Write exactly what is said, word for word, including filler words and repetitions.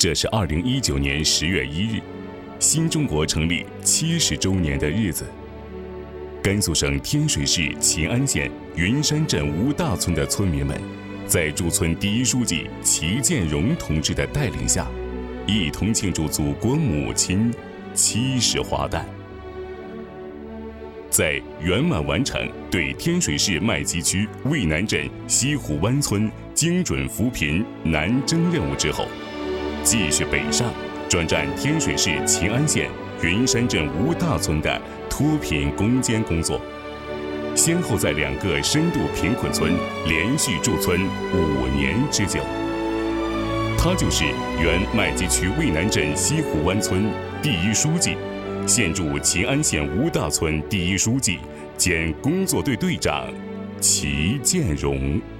这是二零一九年十月一日，新中国成立七十周年的日子。甘肃省天水市秦安县云山镇吴大村的村民们，在驻村第一书记齐建荣同志的带领下，一同庆祝祖国母亲七十华诞。在圆满完成对天水市麦积区渭南镇西湖湾村精准扶贫南征任务之后，继续北上，专占天水市秦安县云山镇吴大村的脱贫攻坚工作，先后在两个深度贫困村连续驻村五年之久。他就是原麦积区渭南镇西湖湾村第一书记，现驻秦安县吴大村第一书记兼工作队队长齐建荣。